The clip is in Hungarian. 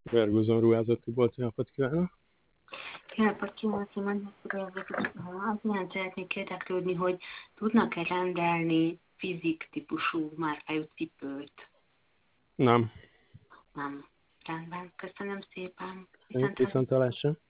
Vergőzön ruházott Tibolt, napot kívánok! Napot kívánok, én azt nem szeretnék érdeklődni, hogy tudnak-e rendelni fizik típusú márkájú cipőt? Nem. Nem. Rendben, köszönöm szépen. Viszontlátásra!